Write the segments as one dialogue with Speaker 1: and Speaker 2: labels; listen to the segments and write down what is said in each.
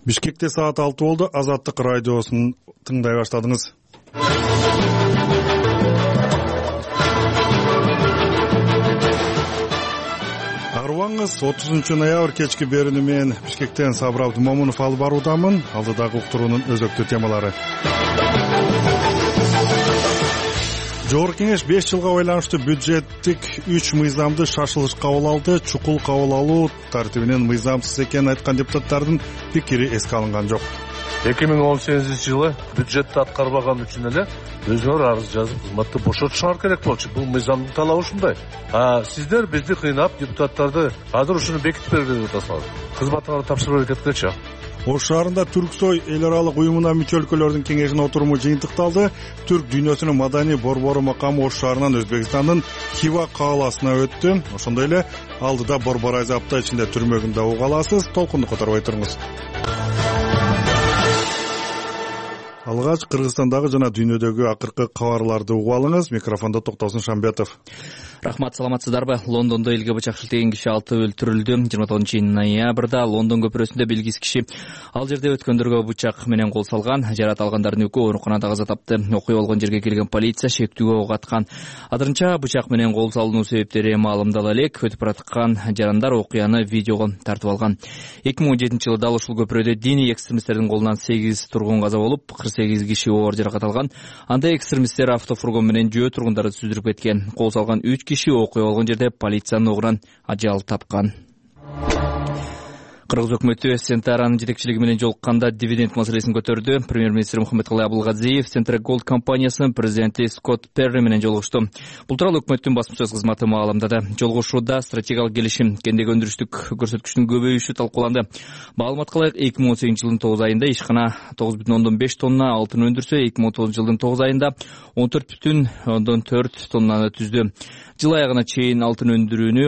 Speaker 1: Бишкекте саат 6 болду. Азаттык радиосун тыңдай баштадыңыз. Арыбаңыз 30 ноябрь кечки берүүнү менен Бишкектен Сабыр Абдымомунов алып баруудамын. Алдыдагы уктуруунун өзөктүү темалары. Жогорку кеңеш 5 жылга байланыштуу бюджеттик 3 мыйзамды шашылыш кабыл алды. Чукул кабыл алуу тартибинен мыйзамсыз экенин айткан депутаттардын пикири эске алынган жок.
Speaker 2: 2018-жылы бюджетти аткарбаган үчүн эле өзүңөр арыз жазып кызматты бошотушуңар керек болчу. Бул мыйзамдын талабы ушундай. Сиздер бизди кыйнап, депутаттарды азыр ушуну бекитип берди деп атасыңар. Кызматыңарды тапшырып кеткенчи.
Speaker 1: Ош шаарында Түрксой эл аралык уюмуна мүчө өлкөлөрдүн кеңешинин отуруму жыйынтыкталды. Түрк дүйнөсүнүн маданий борбору макамы Ош шаарынан Өзбекстандын Хива кааласына өттү. Ошондой эле алдыда борбор айза апта ичинде түрмөгүндө уга аласыз. Толкунду которбой туруңуз. Алгач Кыргызстандагы жана дүйнөдөгү акыркы кабарларды угуп алыңыз. Микрофондо Токтосун Шамбетов.
Speaker 3: Рахмат, саламатсыздарбы? Лондондо элге бычак шилтеген киши 6 өлтүрүлдү. 29 ноябрда Лондон көпүрөсүндө белгисиз киши ал жерде өткөндөргө бычак менен кол салган. Жарат алгандардын экөө ооруканада каза тапты. Окуя болгон жерге келген полиция шектүүгө ок аткан. Азырынча бычак менен кол салуунун себептери маалымдала элек. Өтүп бараткан жарандар окуяны видеого тартып алган. 2017-жылы дал ушул көпүрөдө диний экстремисттердин колунан 8 тургун каза болуп, 48 киши оор жаракат алган. Анда экстремисттер автофургон менен жөө тургундарды сүздүрүп кеткен. Кол салган 3 киши окуя болгон жерде полициянын огунан ажал тапкан. Кыргыз өкмөтү Сентаранын жетекчилиги менен жолукканда дивиденд маселесин көтөрдү. Премьер-министр Мухаммедкалый Абылгазиев Central Gold компаниясынын президенти Скотт Перри менен жолугушту. Бул тууралуу өкмөттүн басма сөз кызматы маалымдады. Жолугушууда стратегиялык келишим, кендеги өндүрүштүк көрсөткүчтүн көбөйүшү талкууланды. Маалыматка ылайык 2018-жылдын 9 айында ишкана 9,5 тонна алтын өндүрсө, 2019-жылдын 9 айында 14,4 тоннаны түздү. Жыл аягына чейин алтын өндүрүүнү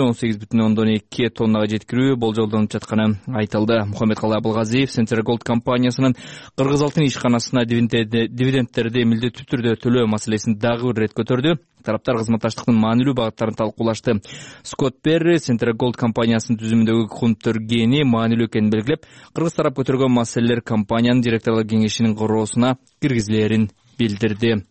Speaker 3: 18,2 тоннага жеткирүү болжолдонуп жатканы айтылды. Мухаммедкалый Абылгазиев Central Gold компаниясынын Кыргыз алтын ишканасына дивидендтерди милдеттүү түрдө төлөө маселесин дагы бир ирет көтөрдү. Тараптар кызматташтыктын маанилүү багыттарын талкуулашты. Скотт Перри Central Gold компаниясынын түзүмүндөгү кунтөргени маанилүү экенин белгилеп, Кыргыз тарап көтөргөн маселелер компаниянын директорлор кеңешинин короосуна киргизилерин билдирди.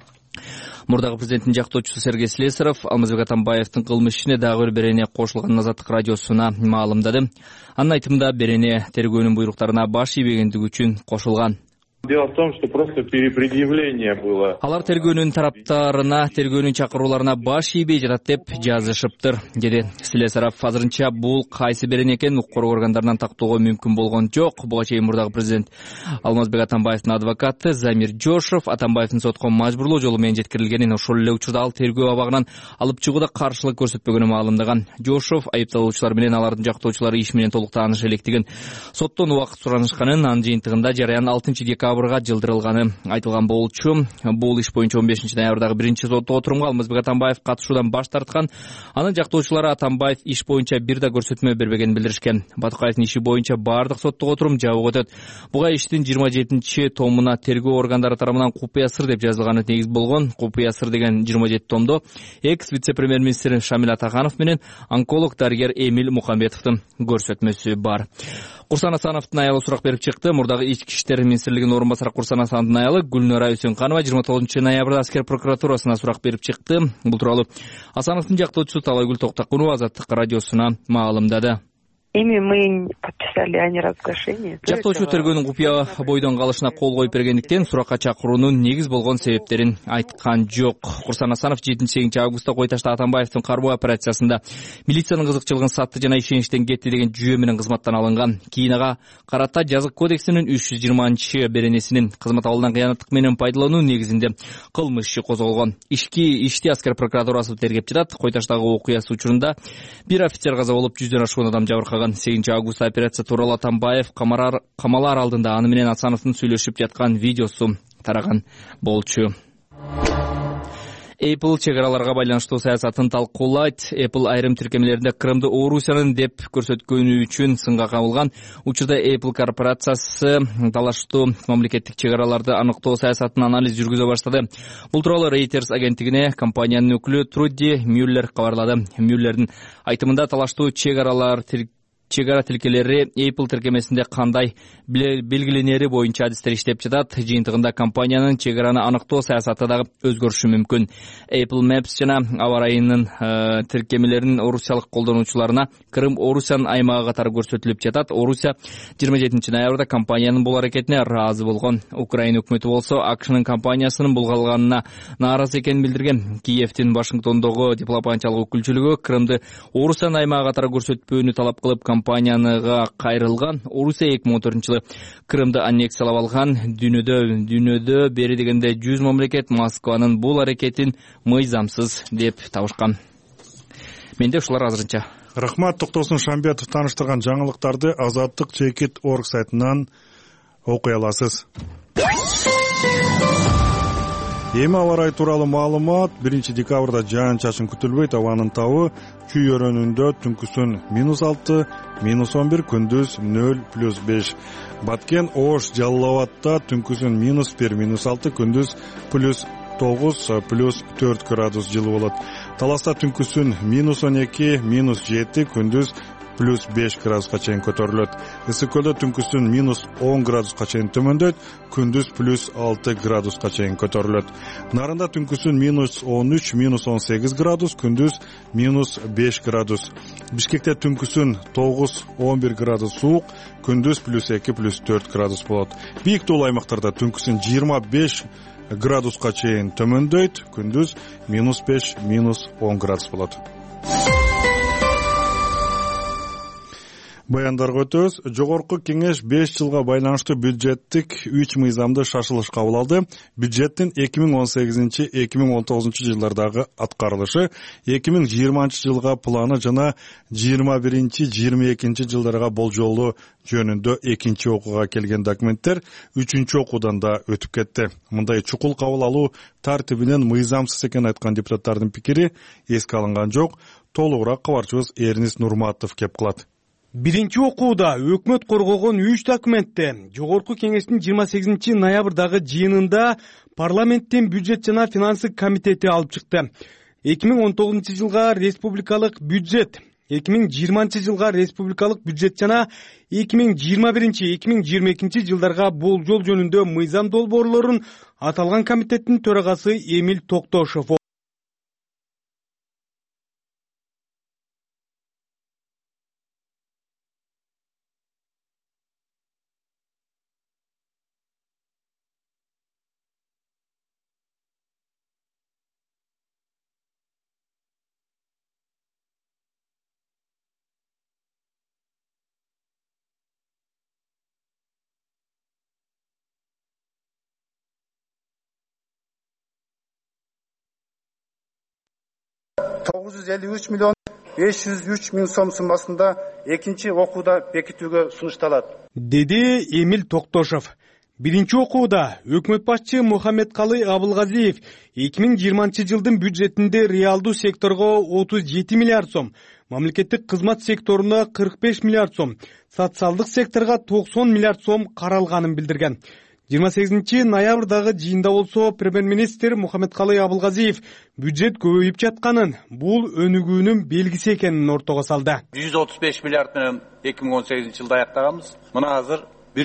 Speaker 3: Мурдагы президенттин жактоочусу Сергей Слесарев Алмазбек Атамбаевдин кылмыш ишине дагы бир берене кошулганын Азаттык радиосуна маалымдады. Анын айтымында берене тергөөнүн буйруктарына баш ийбегендиги үчүн кошулган.
Speaker 4: Дело в том, что просто перепредъявление было.
Speaker 3: Алар тергөөнүн тараптарына, тергөөнүн чакырууларына баш ийбей жатат деп жазышыптыр, деди Слесарев. Азырынча бул кайсы берене экенин укук коргоо органдарынан тактоого мүмкүн болгон жок. Буга чейин мурдагы президент Алмазбек Атамбаевдин адвокаты Замир Жошов Атамбаевдин сотко мажбурлоо жолу менен жеткирилгенин, ошол эле учурда ал тергөө абагынан алып чыгууда каршылык көрсөтпөгөнүн маалымдаган. Жошов айыпталуучулар менен алардын жактоочулары иш менен толук тааныша электигин, соттон убакыт суранышканын, анын жыйынтыгында жарыян 6 декабрга жылдырылганы айтылган болчу. Бул иш боюнча 15 ноябрдагы биринчи соттук отурумга Алмазбек Атамбаев катышуудан баш тарткан. Анын жактоочулары Атамбаев иш боюнча бир да көрсөтмө бербегенин билдиришкен. Батыкаевдин иши боюнча бардык соттук отурум жабык өтөт. Буга иштин 27-томуна тергөө органдары тарабынан купуя сыр деп жазылганы негиз болгон. Купуя сыр деген 27 томдо экс вице-премьер-министр Шамил Атаханов менен онколог дарыгер Эмиль Мухамбетовдун көрсөтмөсү бар. Курсан Асановдун аялы сурак берип чыкты. Мурдагы ички иштер министрлигинин орун басары Курсан Асановдун аялы Гүлнара Үсөнканова 29 ноябрда аскер прокуратурасына сурак берип чыкты. Бул тууралуу Асановдун жактоочусу Талайгүл Токтакунова Азаттык радиосуна маалымдады.
Speaker 5: Ими мы подписали о неразглашении.
Speaker 3: Жактоочу тергөөнүн купуя бойдон калышына кол коюп бергендиктен суракка чакыруунун негиз болгон себептерин айткан жок. Курсан Асанов 7-8 августта Кой Ташта Атамбаевдин кармоо операциясында милициянын кызыкчылыгын сатты жана ишеничтен кетти деген жүйө менен кызматтан алынган. Кийин ага карата жазык кодексинин 320 беренесинин кызмат абалынан кыянаттык менен пайдалануу негизинде кылмыш иши козголгон. Ишти аскер прокуратурасы тергеп жатат. Кой Таштагы окуясы учурунда бир офицер каза болуп 100дөн ашкан адам жабыркаган. 8 августта операция тууралуу Атамбаев камалар алдында аны менен Асановдун сүйлөшүп жаткан видеосу тараган болчу. Apple чек араларга байланыштуу саясатын талкуулайт. Apple айрым тиркемелеринде Крымды Орусиянын деп көрсөткөнү үчүн сынга кабылган. Учурда Apple корпорациясы талаштуу мамлекеттик чек араларды аныктоо саясатын анализ жүргүзө баштады. Бул тууралуу Reuters агенттигине компаниянын өкүлү Труди Мюллер кабарлады. Мюллердин айтымында талаштуу чек аралар чек ара тилкелери Apple тиркемесинде кандай белгиленери боюнча адистер иштеп жатат. Жыйынтыгында компаниянын чек араны аныктоо саясаты дагы өзгөрүшү мүмкүн. Apple Maps жана аба ырайынын тиркемелеринин орусиялык колдонуучуларына Крым Орусиянын аймагы катары көрсөтүлүп жатат. Орусия 27 ноябрда компаниянын бул аракетине ыраазы болгон. Украина өкмөтү болсо АКШнын компаниясынын булгалганына нааразы экенин билдирген. Киевдин Вашингтондогу дипломатиялык өкүлчүлүгү Крымды Орусиянын аймагы катары көрсөтпөөнү талап кылып компанияга кайрылган. Орусия 2014-жылы Крымды аннексиялап алган. Дүйнөдө бери дегенде 100 мамлекет Москванын бул аракетин мыйзамсыз деп табышкан. Менде ушулар азырынча.
Speaker 1: Рахмат, Токтосун Шамбетов тааныштырган жаңылыктарды Азаттык.org сайтынан окуй аласыз. Эми аба ырайы тууралуу маалымат. 1 декабрда жаан-чачын күтүлбөйт. Абанын табы Чүй өрөөнүндө түнкүсүн -6, -11, күндүз 0+5. Баткен, Ош, Жалал Абадта түнкүсүн -1, -6, күндүз +9, +4 градус жылы болот. Таласта түнкүсүн -12, -7, күндүз +5 градуска чейин көтөрүлөт. Ысык көлдө түнкүсүн -10 градуска чейин төмөндөйт, күндүз +6 градуска чейин көтөрүлөт. Нарында түнкүсүн -13, -18 градус, күндүз -5 градус. Бишкекте түнкүсүн 9-11 градус суук, күндүз +2, +4 градус болот. Бийик тоолуу аймактарда түнкүсүн 25 градуска чейин төмөндөйт, күндүз -5, -10 градус болот. Баяндарга өтөбүз. Жогорку кеңеш 5 жылга байланыштуу бюджеттик 3 мыйзамды шашылыш кабыл алды. Бюджеттин 2018-2019 жылдардагы аткарылышы, 2020 жылга планы жана 21-22 жылдарга болжолу жөнүндө экинчи окууга келген документтер 3-чү окуудан да өтүп кетти. Мындай чукул кабыл алуу тартибинен мыйзамсыз экенин айткан депутаттардын пикири эске алынган жок. Толугураак кабарчыбыз Эрнис Нурматов кеп кылат.
Speaker 6: Биринчи окууда өкмөт коргогон 3 документте Жогорку кеңештин 28 ноябрдагы жыйынында парламенттин бюджет жана финансы комитети алып чыкты. 2019 жылга республикалык бюджет, 2020 жылга республикалык бюджет жана 2021-2022 жылдарга болжол жөнүндө мыйзам долбоорлорун аталган комитеттин төрагасы Эмиль Токтошов
Speaker 7: $953 миллион 503 миң сом суммасында экинчи окууда бекитүүгө сунушталат,
Speaker 6: деди Эмиль Токтошов. Биринчи окууда өкмөт башчы Мухаммедкалый Абылгазиев 2020 жылдын бюджетинде реалдуу секторго 37 миллиард сом, мамлекеттик кызмат секторуна 45 миллиард сом, социалдык секторго 90 миллиард сом каралганын билдирген. 28 ноябрдагы жыйында болсо премьер-министр Мухаммедкалый Абылгазиев бюджет көбөйүп жатканын, бул өнүгүүнүн белгиси экенин ортого салды.
Speaker 8: 135 миллиард менен 2018 жылда аяктаганбыз. Мына азыр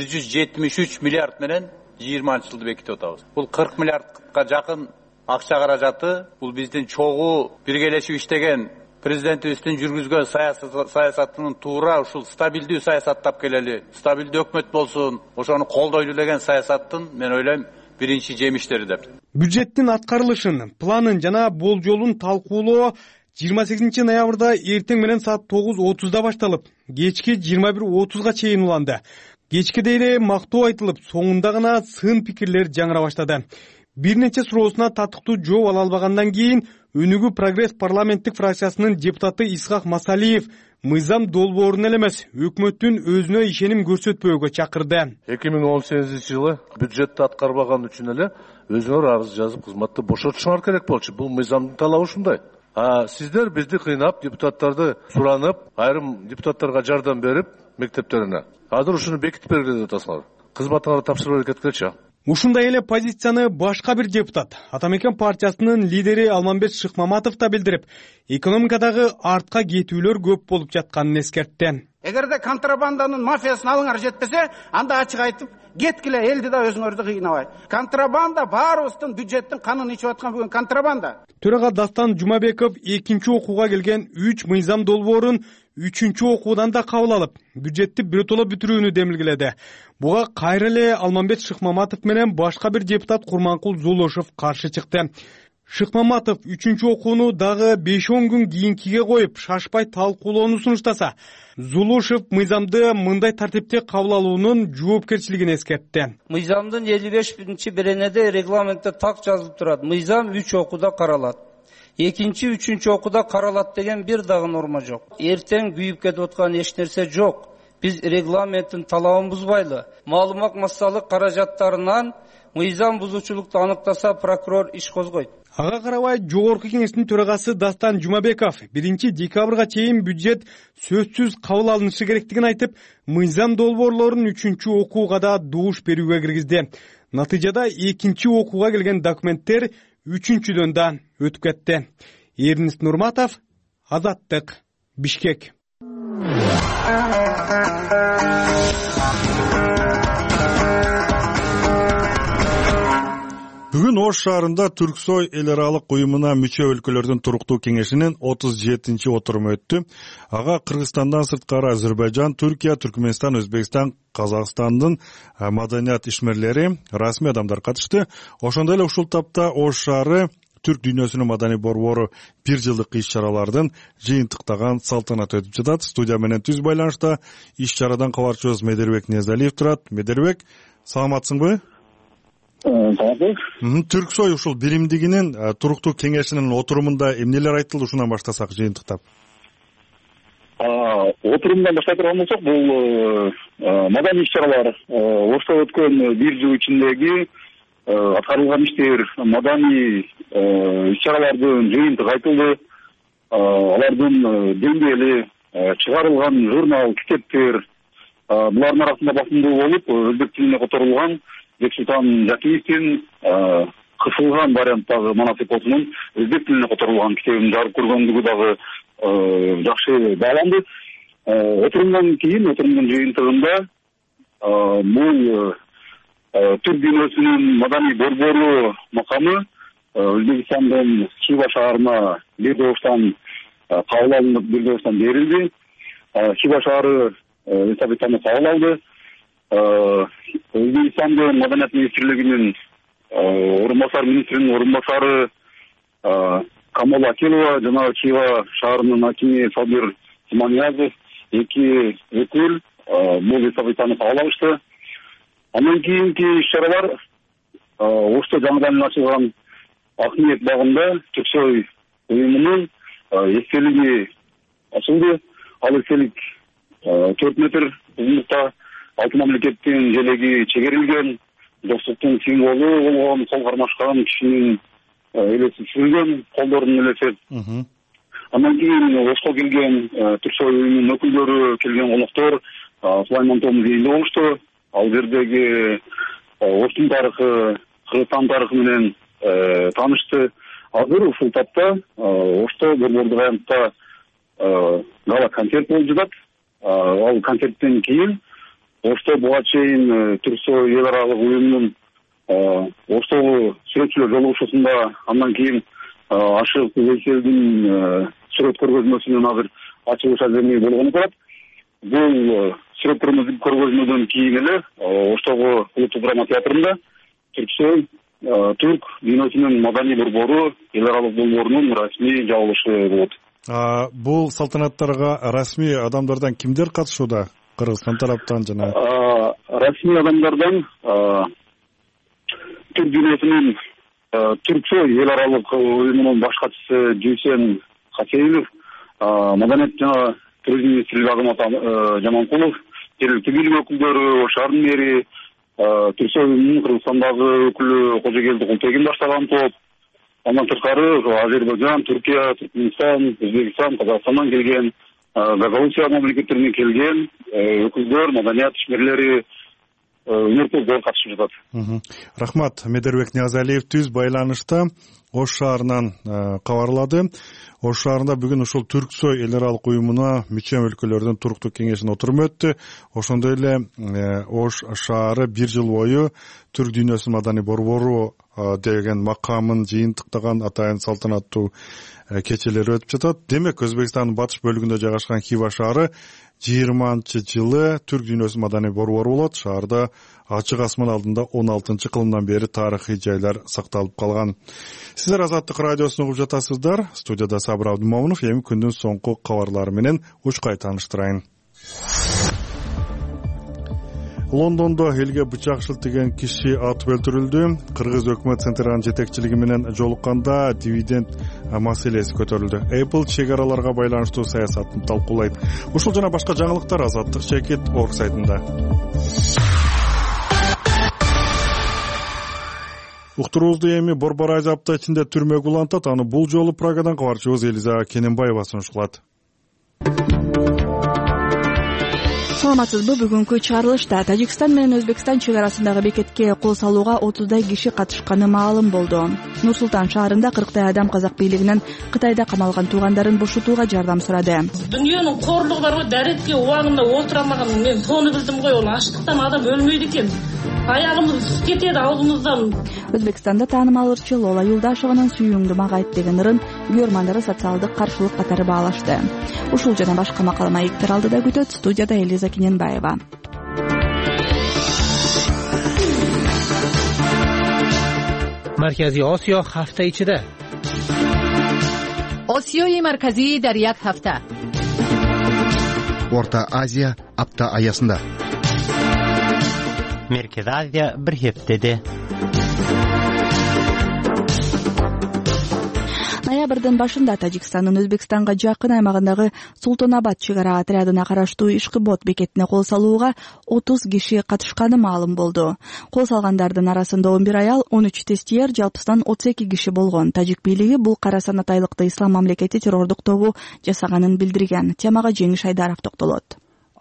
Speaker 8: 173 миллиард менен 20 жылды бекитип атабыз. Бул 40 миллиардка жакын акча каражаты, бул биздин чогуу биргелешип иштеген президентибиздин жүргүзгөн саясатынын туура ушул стабилдүү саясат тап келели, стабилдүү өкмөт болсун, ошону колдойлу деген саясаттын мен ойлойм биринчи жемиштери деп.
Speaker 6: Бюджеттин аткарылышын, планын жана болжолун талкуулоо 28 ноябрда эртең менен саат 9:30 башталып, кечки 21:30 чейин уланды. Кечкиде эле мактоо айтылып, соңунда гана сын пикирлер жаңыра баштады. Бир нече суроосуна татыктуу жооп ала албагандан кийин Өнүгүү прогресс парламенттик фракциясынын депутаты Исхак Масалиев мыйзам долбоорун эле эмес, өкмөттүн өзүнө ишеним көрсөтпөөгө чакырды.
Speaker 2: 2018 жылы бюджетти аткарбаган үчүн эле өзүңөр арыз жазып кызматты бошотушуңар керек болчу. Бул мыйзамдын талабы ушундай. Сиздер бизди кыйнап, депутаттарды суранып, айрым депутаттарга жардам берип, мектептерине. Азыр ушуну бекитип бергиле деп атасыңар. Кызматыңарды тапшырып кеткилечи.
Speaker 6: Ушундай эле позицияны башка бир депутат, Ата Мекен партиясынын лидери Алмамбет Шыкмаматов да билдирип, экономикадагы артка кетүүлөр көп болуп жатканын эскертти.
Speaker 9: Эгерде контрабанданын мафиясын алыңар жетпесе, анда ачык айтып, кеткиле элди да өзүңөрдү кыйнабай. Контрабанда баарыбыздын бюджеттин канын ичип аткан бүгүн контрабанда.
Speaker 6: Төрага Дастан Жумабеков экинчи окууга келген 3 мыйзам долбоорун 3-чү окуудан да кабыл алып, бюджетти биротоло бүтүрүүнү демилгеледи. Буга кайра эле Алмамбет Шыкмаматов менен башка бир депутат Курманкул Зулушев каршы чыкты. Шыкмаматов 3-чү окууну дагы 5-10 күн кийинкиге коюп, шашпай талкуулоону сунуштаса, Зулушев мыйзамды мындай тартипте кабыл алуунун жоопкерчилигин эскертти.
Speaker 10: Мыйзамдын 55-беренеде регламентте так жазылып турат. Мыйзам 3 окууда каралат. Экинчи, 3-чү окууда каралат деген бир дагы норма жок. Эртең күйүп кетип аткан эч нерсе жок. Биз регламенттин талабын бузбайлы. Маалымат массалык каражаттарынан мыйзам бузуучулукту аныктаса прокурор иш козгойт.
Speaker 6: Ага карабай жогорку кеңештин төрагасы Дастан Жумабеков 1-декабрга чейин бюджет сөзсүз кабыл алынышы керектигин айтып, мыйзам долбоорлорун 3-чү окууга да добуш берүүгө киргизди. Натыйжада 2-чи окууга келген документтер 3-чүдөн да өтүп кетти. Эрнис Нурматов, Азаттык, Бишкек.
Speaker 1: Бүгүн Ош шаарында Түрксой эл аралык уюмуна мүчө өлкөлөрдүн туруктуу кеңешинин 37-чи отуруму өттү. Ага Кыргызстандан сырткары Азербайжан, Түркия, Түркмөнстан, Өзбекстан, Казакстандын маданият ишмерлери, расмий адамдар катышты. Ошондой эле ушул тапта Ош шаары Түрк дүйнөсүнүн маданий борбору 1 жылдык иш-чаралардын жыйынтыктаган салтанат өтүп жатат. Студия менен түз байланышта иш-чарадан кабарчыбыз Медербек Ниязалиев турат. Медербек, саламатсыңбы? Түрксой ушул биримдигинин туруктуу кеңешинин отурумунда эмнелер айтылды, ушунан баштасак жыйынтыктап?
Speaker 11: Отурумдан баштай турган болсок, бул маданий иш-чаралар Ошто өткөн 1 жыл ичиндеги аткарылган иштер, маданий иш-чаралардын жыйынтыгы айтылды. Алардын деңгээли, чыгарылган журнал, китептер, булардын арасында басымдуу болуп, өзбек тилине которулган Бексултан Жакиевдин кысылган варианттагы Манасипосунун өзбек тилине которулган китебин жарык көргөндүгү дагы жакшы бааланды. Отурумдан кийин, отурумдун жыйынтыгында бул Түрк дүйнөсүнүн маданий борбору макамы Өзбекстандын Хива шаарына бир добуштан кабыл алынып, бир добуштан берилди. Хива шаары эстафетаны кабыл алды. Өзбекстандын маданият министрлигинин орун басар министринин орун басары Камола Акилова жана Хива шаарынын акими Сабир Тиманиязов эки өкүл бул эстафетаны кабыл алышты. Андан кийинки иш-чаралар Ошто жаңыдан ачылган Акниет багында Түрксой уюмунун эстелиги ачылды. Ал эстелик 4 метр узундукта 6 мамлекеттин желеги чегерилген, достуктун символу болгон кол кармашкан кишинин элеси сүрүлгөн, колдорунун элеси. Андан кийин Ошко келген Түрксой уюмунун өкүлдөрү, келген коноктор Сулайман Том музейинде болушту. Ал жердеги Оштун тарыхы, Кыргызстан тарыхы менен таанышты. Азыр ушул тапта Ошто борбордук аянтта гала концерт болуп жатат. Ал концерттен кийин Ошто буга чейин Түрксой эл аралык уюмунун Оштогу сүрөтчүлөр жолугушуусунда, андан кийин Ашык Вейселдин сүрөт көргөзмөсүнүн азыр ачылыш аземи болгону турат. Бул сүрөт көргөзмөдөн кийин эле Оштогу улуттук драма театрында Түрксой Түрк дүйнөсүнүн маданий борбору эл аралык борборунун расмий жабылышы болот.
Speaker 1: Бул салтанаттарга расмий адамдардан кимдер катышууда? Кыргызстан тараптан жана
Speaker 11: расмий адамдардан Түрк дүйнөсүнүн Түрксой эл аралык уюмунун баш катчысы Жүйсен Хасеинов, маданият жана туризм министри Азамат Жаманкулов, жергиликтүү бийлик өкүлдөрү, Ош шаарынын мэри, Түрксой уюмунун Кыргызстандагы өкүлү Кожогелди Култегин баштаган топ, андан тышкары Азербайжан, Түркия, Түркмөнстан, Өзбекстан, Казакстандан келген, Гагаузия мамлекеттеринен келген өкүлдөр, маданият ишмерлери, өнерпаздар катышып жатат.
Speaker 1: Рахмат. Медербек Ниязалиев түз байланышта Ош шаарынан кабарлады. Ош шаарында бүгүн ушул Түрксой эл аралык уюмуна мүчө өлкөлөрдүн туруктук кеңешинин отуруму өттү. Ошондой эле Ош шаары бир жыл бою Түрк дүйнөсүнүн маданий борбору деген макамын жыйынтыктаган атайын салтанаттуу кечелер өтүп жатат. Демек, Өзбекстандын батыш бөлүгүндө жайгашкан Хива шаары 20-жылы Түрк дүйнөсүнүн маданий борбору болот. Шаарда ачык асман алдында 16-кылымдан бери тарыхый жайлар сакталып калган. Сиздер Азаттык радиосун угуп жатасыздар. Студияда Сабыр Абдымомунов. Эми күндүн соңку кабарлары менен учкай тааныштырайын. Лондондо элге бычак шилтеген киши атып өлтүрүлдү. Кыргыз өкмөт центринин жетекчилиги менен жолукканда дивиденд маселеси көтөрүлдү. Apple чек араларга байланыштуу саясатын талкуулайт. Ушул жана башка жаңылыктар Азаттык Чекит.org сайтында. Уктуруубузду эми Борбор айзы апта ичинде түрмөгө улантат. Аны бул жолу Прагадан кабарчыбыз Элиза Кененбаева сунушталат.
Speaker 12: Саламатсызбы? Бүгүнкү чыгарылышта Тажикстан менен Өзбекстан чек арасындагы бекетке кол салууга 30дай киши катышканы маалым болду. Нур-Султан шаарында 40дай адам казак бийлигинен Кытайда камалган туугандарын бошотууга жардам сурады.
Speaker 13: Дүйнөнүн корлугу барбы, даретке убагында отура алмаган мен сону билдим го. Ачлыктан адам өлмөйт экен. Аягымыз кетет алдымыздан.
Speaker 12: Өзбекстанда таанымал ырчы Лола Юлдашеванын сүйүүңдү мага айт деген ырын көрмандары социалдык каршылык катары баалашты. Ушул жана башка макала маектер алдыда күтөт. Студияда Элиза Кененбаева.
Speaker 14: مرکزی آسیا هفته ichida.
Speaker 15: آسیای مرکزی در یک هفته.
Speaker 16: Орта Азия апта аясында.
Speaker 17: Merkez Азия bir heftede.
Speaker 12: Ноябрдын башында Тажикстандын Өзбекстанга жакын аймагындагы Султанабад чек ара отрядына караштуу Ишкыбот бекетине кол салууга 30 киши катышканы маалым болду. Кол салгандардын арасында 11 аял, 13 тестиер, жалпысынан 32 киши болгон. Тажик бийлиги бул кара санатайлыкты Ислам мамлекети террордук тобу жасаганын билдирген. Темага Жеңиш Айдаров токтолот.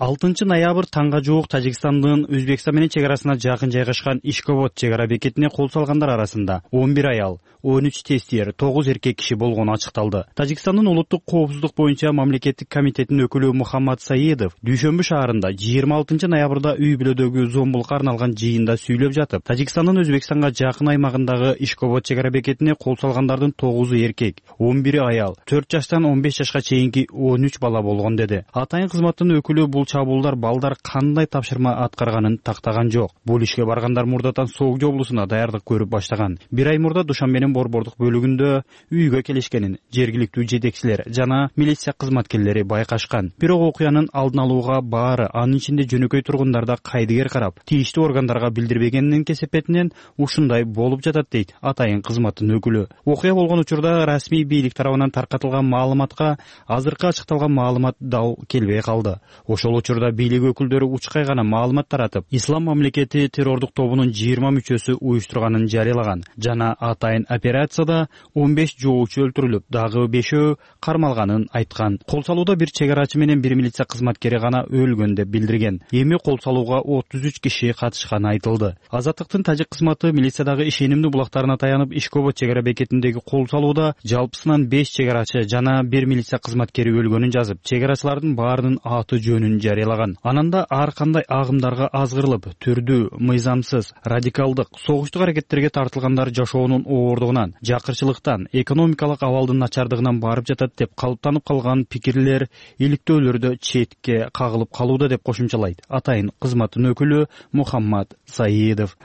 Speaker 18: 6 ноябрь таңга жуук Тажикстандын Өзбекстан менен чек арасына жакын жайгашкан Ишкобот чек ара бекетине кол салгандар арасында 11 аял, 13 тестиер, 9 эркек киши болгону ачыкталды. Тажикстандын улуттук коопсуздук боюнча мамлекеттик комитетинин өкүлү Мухаммад Саидов Дүйшөмбү шаарында 26 ноябрда үй бүлөдөгү зомбулукка арналган жыйында сүйлөп жатып, Тажикстандын Өзбекстанга жакын аймагындагы Ишкобот чек ара бекетине кол салгандардын 9 эркек, 11 аял, 4 жаштан 15 жашка чейинки 13 бала болгон деди. Атайын кызматтын өкүлү бул чабуулдар балдар кандай тапшырма аткарганын тактаган жок. Бул ишке баргандар мурдатан Соогдо облусуна даярдык көрүп баштаган. Бир ай мурда Душанбенин борбордук бөлүгүндө үйгө келишкенин жергиликтүү жетекчилер жана милиция кызматкерлери байкашкан. Бирок окуянын алдын алууга баары, анын ичинде жөнөкөй тургундарда кайдыгер карап, тийиштүү органдарга билдирбегенинин кесепетинен ушундай болуп жатат дейт атайын кызматтын өкүлү. Окуя болгон учурда расмий бийлик тарабынан таркатылган маалыматка азыркы ачыкталган маалымат дал келбей калды. Ошол учурда бийлик өкүлдөрү учкай гана маалымат таратып, Ислам мамлекети террордук тобунун 20 мүчөсү уюштурганын жарыялаган жана атайын операцияда 15 жоочу өлтүрүлүп, дагы 5 кармалганын айткан. Кол салууда бир чек арачы менен бир милиция кызматкери гана өлгөн деп билдирген. Эми кол салууга 33 киши катышканы айтылды. Азаттыктын тажик кызматы милициядагы ишенимдүү булактарына таянып, Ишкобот чек ара бекетиндеги кол салууда жалпысынан 5 чек арачы жана бир милиция кызматкери өлгөнүн жазып, чек арачылардын баарынын аты жөнүн жарыялаган. Ананда ар кандай агымдарга азгырылып, түрдүү, мыйзамсыз, радикалдык, согуштук аракеттерге тартылгандар жашоонун оордугунан, жакырчылыктан, экономикалык абалдын начардыгынан барып жатат деп калыптанып калган пикирлер иликтөөлөрдө четке кагылып калууда деп кошумчалайт атайын кызматтын өкүлү Мухаммад Саидов.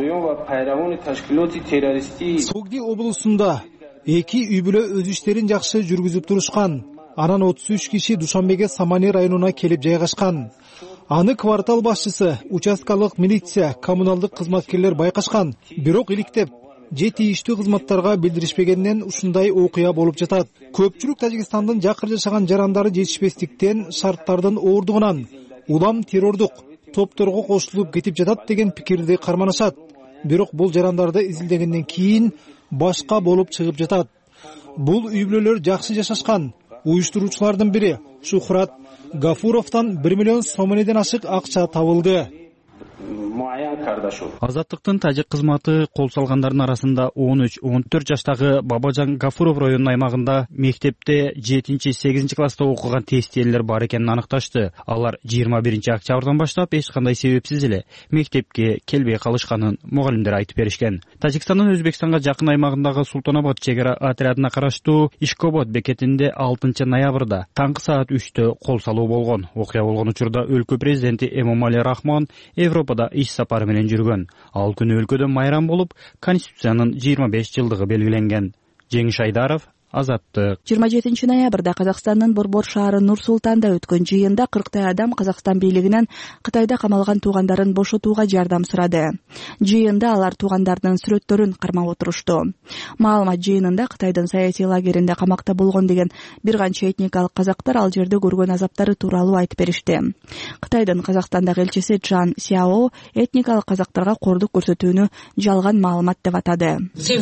Speaker 19: Согди облусунда 2 үй бүлө өз иштерин жакшы жүргүзүп турушкан. Анан 33 киши Душанбеге Самани районуна келип жайгашкан. Аны квартал башчысы, участкалык милиция, коммуналдык кызматкерлер байкашкан. Бирок иликтеп, жетиштүү кызматтарга билдиришпегенден ушундай окуя болуп жатат. Көпчүлүк Тажикстандын жакыр жашаган жарандары жетишпестиктен, шарттардын оордугунан улам террордук топторго кошулуп кетип жатат деген пикирди карманышат. Бирок бул жарандарды изилдегенден кийин башка болуп чыгып жатат. Бул үй бүлөлөр жакшы жашашкан. Уюштуруучулардын бири Шухрат Гафуровдон 1 миллион сомонеден ашык акча табылды.
Speaker 20: моя Кардашов.
Speaker 18: Азаттыктын тажик кызматы кол салгандардын арасында 13-14 жаштагы Бабажан Гафуров районунун аймагында мектепте 7-8 класста окуган тестиелер бар экенин аныкташты. Алар 21-октябрдан баштап эч кандай себепсиз эле мектепке келбей калышканын мугалимдер айтып беришкен. Тажикстандын Өзбекстанга жакын аймагындагы Султанабад чек отрядына караштуу Ишкобод бекетинде 6 ноябрда таңкы саат 3-тө кол салуу болгон. Окуя болгон учурда өлкө президенти Эмомали Рахмон Европада иш сапары менен жүргөн. Ал күнү өлкөдө майрам болуп, Конституциянын 25 жылдыгы белгиленген. Жеңиш Айдаров, Азаттык.
Speaker 12: 27 ноябрда Казакстандын Борбор шаары Нур-Султанда өткөн жыйында 40 адам Казакстан бийлигинен Кытайда камалган туугандарын бошотууга жардам сурады. Жыйында алар туугандарынын сүрөттөрүн кармап отурушту. Маалымат жыйынында Кытайдын саясий лагеринде камакта болгон деген бир канча этникалык казактар ал жерде көргөн азаптары тууралуу айтып беришти. Кытайдын Казакстандагы элчиси Чжан Сяо этникалык казактарга кордук көрсөтүүнү жалган маалымат деп атады.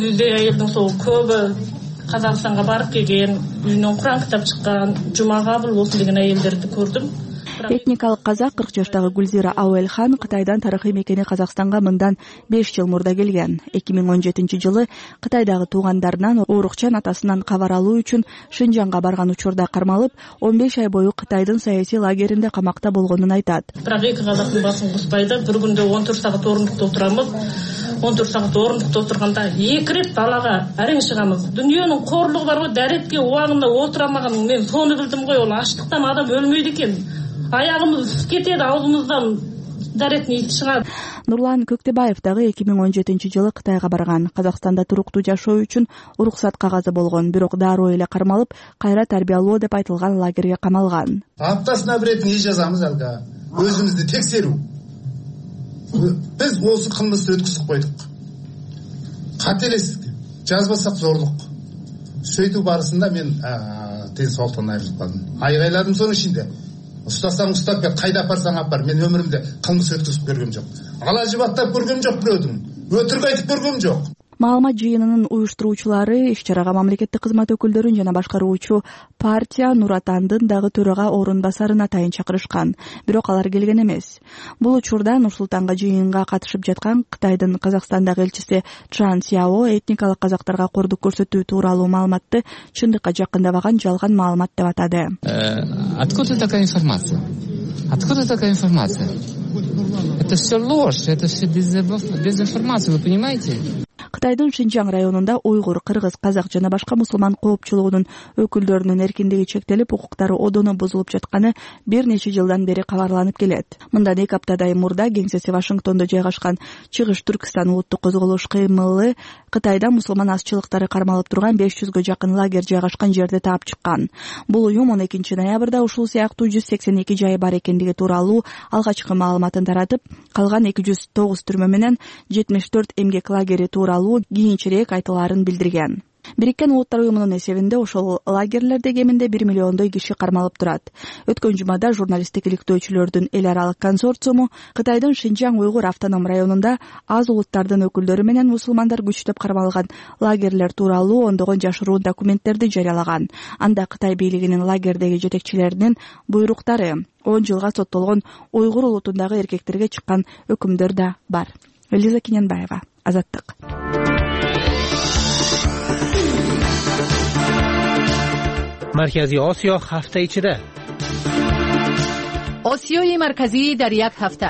Speaker 13: Казакстанга барып келген, үйүнөн Куран китап чыккан, жума кабыл болсун деген айелдерди көрдүм.
Speaker 12: Этникалык казак 40 жаштагы Гүлзира Ауэлхан Кытайдан тарыхый мекени Казакстанга мындан 5 жыл мурда келген. 2017 жылы Кытайдагы туугандарынан урукчан атасынан кабар алуу үчүн Шинжанга барган учурда кармалып, 15 ай бою Кытайдын саясий лагеринде камакта болгонун айтат.
Speaker 13: Бирок эки казактын басын куспайды. Бир күндө 14 саат орундукта отурамыз. 14 саат орундукта отурганда 2 рет далага арең чыгамыз. Дүйнөнүн коорлугу барбы, даретке убагында отурамаган мен сону билдим го, ол ачлыктан адам өлмөйт экен. Аягымыз кетеді, аузымыздан даретный чыгат.
Speaker 12: Нурлан Көктебаев дагы 2017 жылы Кытайга барган. Казакстанда туруктуу жашоо үчүн уруксат кагазы болгон, бирок дароо эле кармалып, кайра тарбиялоо деп айтылган лагерге камалган.
Speaker 21: Аптасына бир рет не жазамыз алга? Өзүмүздү текшерүү. Биз осы кылмышты өткүзүп койдук. Кателестик, жазбасак зорлук. Сөйтүү барысында мен тез соолуктан айрылып калдым. Айгайладым сонун ичинде. Ұстасаң ұстап кет, қайда апарсаң апар. Мен өмірімде қылмыс өткізіп көргем жоқ. Ала жыбаттап көргем жоқ біреудің. Өтірік айтып көргем жоқ.
Speaker 12: Маалымат жыйынынын уюштуруучулары иш-чарага мамлекеттик кызмат өкүлдөрүн жана башкаруучу партия Нур Атандын дагы төрага орун басарын атайын чакырышкан. Бирок алар келген эмес. Бул учурда Нур-Султанга жыйынга катышып жаткан Кытайдын Казакстандагы элчиси Чжан Сяо этникалык казактарга кордук көрсөтүү тууралуу маалыматты чындыкка жакындабаган жалган маалымат деп атады.
Speaker 22: Откуда такая информация? Откуда такая информация? Это все ложь, это все дезинформация, вы понимаете?
Speaker 12: Кытайдын Шинжаң районунда уйгур, кыргыз, казак жана башка мусулман коопчулугунун өкүлдөрүнүн эркиндиги чектелип, укуктары одоно бузулуп жатканы бир нече жылдан бери кабарланып келет. Мындан 2 аптадай мурда кеңсеси Вашингтондо жайгашкан Чыгыш Түркстан улуттук козголуш КМЛ Кытайда мусулман азчылыктары кармалып турган 500гө жакын лагерь жайгашкан жерди таап чыккан. Бул уюм 12 ноябрда ушул сыяктуу 182 жайы бар экендиги тууралуу алгачкы маалыматын таратып, калган 209 түрмө менен 74 эмгек лагери тууралуу кийинчерээк айтылаарын билдирген. Бириккен Улуттар уюмунун эсебинде ошол лагерлерде кеминде 1 миллиондой киши кармалып турат. Өткөн жумада журналисттик иликтөөчүлөрдүн эл аралык консорциуму Кытайдын Шинжаң уйгур автоном районунда аз улуттардын өкүлдөрү менен мусулмандар күчтөп кармалган лагерлер тууралуу ондогон жашыруун документтерди жарыялаган. Анда Кытай бийлигинин лагердеги жетекчилеринин буйруктары 10 жылга соттолгон уйгур улутундагы эркектерге чыккан өкүмдөр да бар. Элиза Кененбаева, Азаттык.
Speaker 14: مرکزی آسیا هفته ichida.
Speaker 15: آسیای مرکزی در یک هفته.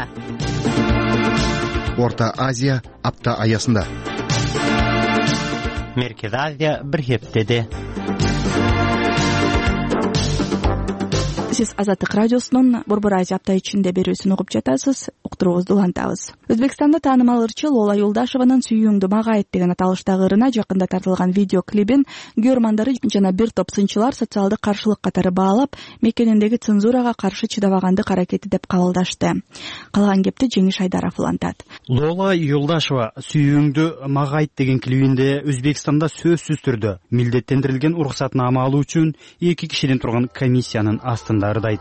Speaker 16: Орта Азия апта аясында.
Speaker 17: Merkez Азия bir heftede.
Speaker 12: Сиз Азаттык радиосунун Борбор Азия апта ичинде берүүсүн угуп жатасыз. Уктуруубузду улантабыз. Өзбекстанда таанымал ырчы Лола Юлдашеванын «Сүйүүңдү мага айт» деген аталыштагы ырына жакында тартылган видео клибин көрмандары жана бир топ сынчылар социалдык каршылык катары баалап, мекениндеги цензурага каршы чыдабагандык аракети деп кабылдашты. Калган кепти Жеңиш Айдаров улантат.
Speaker 18: Лола Юлдашева «Сүйүүңдү мага айт» деген клибинде Өзбекстанда сөзсүз түрдө милдеттендирилген уруксатнама алуу үчүн 2 кишиден турган комиссиянын астында ырдайт.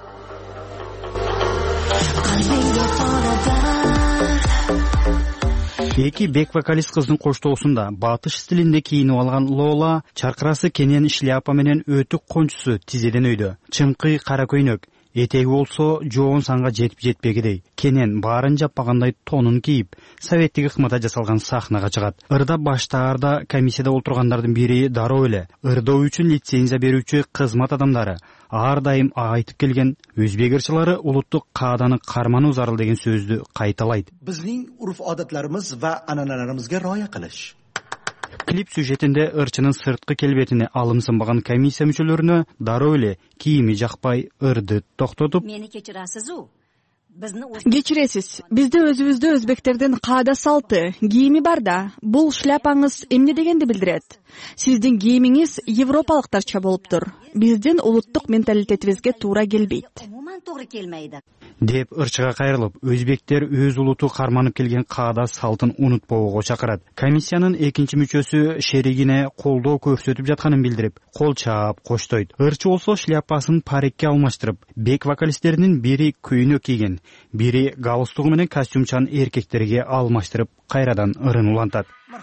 Speaker 18: Эки бек-вокалист кыздын коштоосунда батыш стилинде кийинип алган Лола чаркырасы кенен шляпа менен өтүк кончусу тизеден өйдө. Чыңкый кара көйнөк, Этеги болсо жоон санга жетип жетпегидей. Кенен баарын жаппагандай тонун кийип, советтик ыкмада жасалган сахнага чыгат. Ырда баштаарда комиссияда отургандардын бири дароо эле ырдоо үчүн лицензия берүүчү кызмат адамдары ар дайым айтып келген өзбек ырчылары улуттук кааданы кармануу зарыл деген сөздү кайталайт.
Speaker 4: Биздин урф-odatlarimiz va an'analarimizga rioya qilish.
Speaker 18: Клип сюжетинде ырчынын сырткы келбетине алымсынбаган комиссия мүчөлөрүнө дароо эле кийими жакпай ырды токтотуп,
Speaker 20: мени кечирасизу?
Speaker 12: Кечиресиз, бизде өзүбүздө өзбектердин каада салты, кийими бар да. Бул шляпаңыз эмне дегенди билдирет? Сиздин кийимиңиз европалыктарча болуптур. Биздин улуттук менталитетибизге туура келбейт.
Speaker 18: Деп ырчыга кайрылып, өзбектер өз улуту карманып келген каада салтын унутпоого чакырат. Комиссиянын экинчи мүчөсү шеригине колдоо көрсөтүп жатканын билдирип, кол чаап коштойт. Ырчы болсо шляпасын парикке алмаштырып, бек вокалисттеринин бири көйнөк кийген, бири галстугу менен костюмчан эркектерге алмаштырып, кайрадан ырын улантат.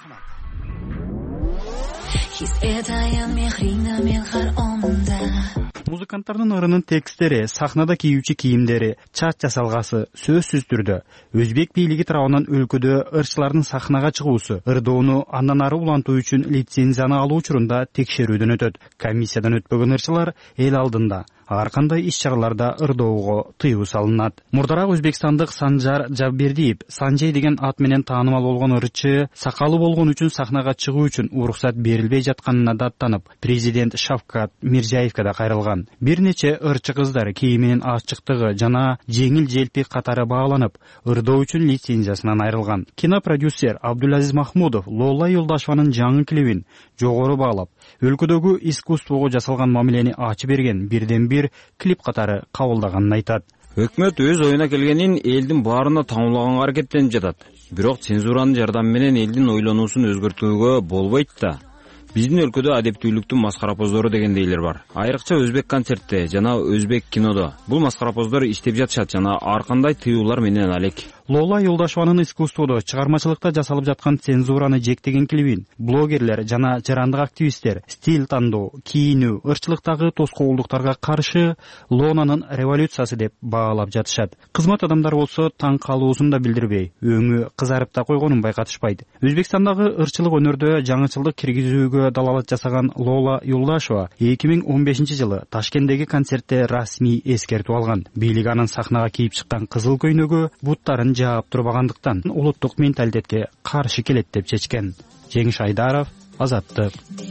Speaker 18: Музыканттардын ырынын текстери, сахнада кийүүчү кийимдери, чач жасалгасы сөзсүз түрдө өзбек бийлиги тарабынан өлкөдө ырчылардын сахнага чыгуусу, ырдоону андан ары улантуу үчүн лицензияны алуу учурунда текшерүүдөн өтөт. Комиссиядан өтпөгөн ырчылар эл алдында ар кандай иш-чараларда ырдоого тыюу салынат. Мурдараак өзбекстандык Санжар Жаббердиев Санжей деген ат менен таанымал болгон ырчы сакалы болгон үчүн сахнага чыгуу үчүн уруксат берилбей жатканына даттанып, президент Шавкат Мирзиевке да кайрылган. Бир нече ырчы кыздар кийиминин ачыктыгы жана жеңил желпи катары бааланып, ырдоо үчүн лицензиясынан айрылган. Кинопродюсер Абдулазиз Махмудов Лола Юлдашеванын жаңы клибин жогору баалап, өлкөдөгү искусствого жасалган мамилени ачып берген бирден бир клип катары кабылдаганын айтат.
Speaker 23: Өкмөт өз оюна келгенин элдин баарына таңуулаганга аракеттенип жатат. Бирок цензуранын жардамы менен элдин ойлонуусун өзгөртүүгө болбойт да. Биздин өлкөдө адептүүлүктүн маскарапоздору дегендейлер бар. Айрыкча өзбек концертте жана өзбек кинодо. Бул маскарапоздор иштеп жатышат жана ар кандай тыюулар менен алек.
Speaker 18: Лола Юлдашеванын искусстводо, чыгармачылыкта жасалып жаткан цензураны жектеген клибин блогерлер жана жарандык активисттер стиль тандоо, кийинүү, ырчылыктагы тоскоолдуктарга каршы Лонанын революциясы деп баалап жатышат. Кызмат адамдар болсо таң калуусун да билдирбей, өңү кызарып да койгонун байкатышпайт. Өзбекстандагы ырчылык өнөрдө жаңычылдык киргизүүгө далалат жасаган Лола Юлдашева 2015-жылы Ташкенттеги концертте расмий эскертүү алган. Бийлик анын сахнага кийип чыккан кызыл көйнөгү буттарын жаап турбагандыктан улуттук менталитетке каршы келет деп чечкен. Жеңиш Айдаров, Азаттык.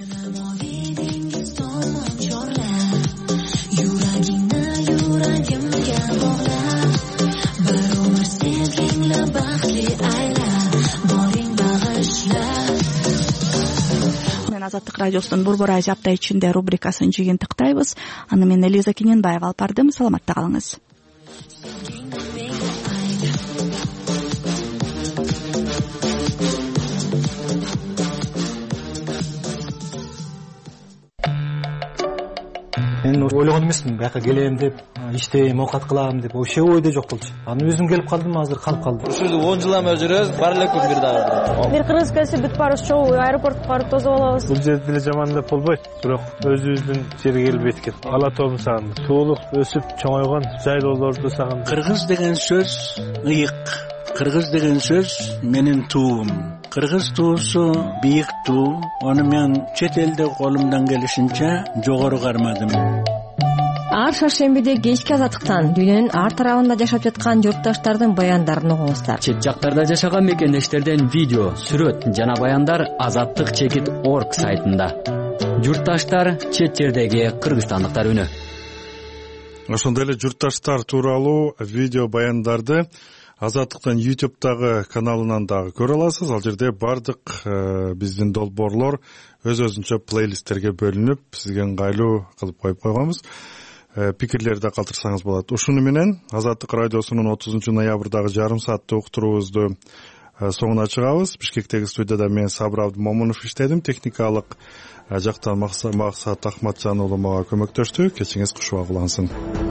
Speaker 12: Азаттык радиосунун Борбор Азия апта ичинде рубрикасын жыйынтыктайбыз. Аны мен Элиза Кененбаева алып бардым. Саламатта калыңыз.
Speaker 24: Мен ойлогон эмесмин, бияка келем деп, иштейм, оокат кылам деп, вообще ойдо жок болчу. Аны өзүм келип калдым, азыр калып калдым.
Speaker 25: Ушул 10 жылдан бери жүрөбүз, бар эле күн бир дагы.
Speaker 26: Бир кыргыз келсе бүт барыбыз чогуу аэропортко барып тосуп алабыз.
Speaker 27: Бул жерде деле жаман деп болбойт, бирок өзүбүздүн жерге келип эткен. Ала тоом сагын, суулук өсүп чоңойгон жайлоолорду сагын.
Speaker 28: Кыргыз деген сөз ыйык. Кыргыз деген сөз менин туум. Кыргыз туусу бийик туу. Аны мен чет элде колумдан келишинче жогору кармадым.
Speaker 26: Ар шаршембиде кечки азаттыктан дүйнөнүн ар тарабында жашап жаткан журтташтардын баяндарын угуңуздар.
Speaker 29: Чет жактарда жашаган мекендештерден видео, сүрөт жана баяндар azattik.org сайтында. Журтташтар чет жердеги кыргызстандыктар үнү.
Speaker 1: Ошондой эле журтташтар тууралуу видео баяндарды Азаттыктын YouTube'дагы каналынан дагы көрө аласыз. Ал жерде бардык биздин долбоорлор өз-өзүнчө плейлисттерге бөлүнүп, сизге ыңгайлуу кылып коюп койгонбуз. Пикирлерди калтырсаңыз болот. Ушуну менен Азаттык радиосунун 30-ноябрдагы жарым сааттык уктуруубузду соңуна чыгабыз. Бишкектеги студияда мен Сабыр Абдымомунов иштедим. Техникалык жактан Максат Ахматжан уулу мага көмөктөштү. Кечиңиз кушубак улансын.